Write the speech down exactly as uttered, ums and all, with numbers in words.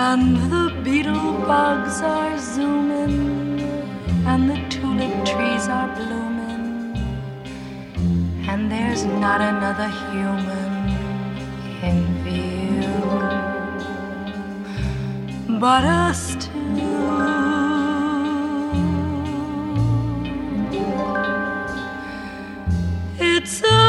And the beetle bugs are zooming, and the tulip trees are blooming, and there's not another human in view but us two. It's a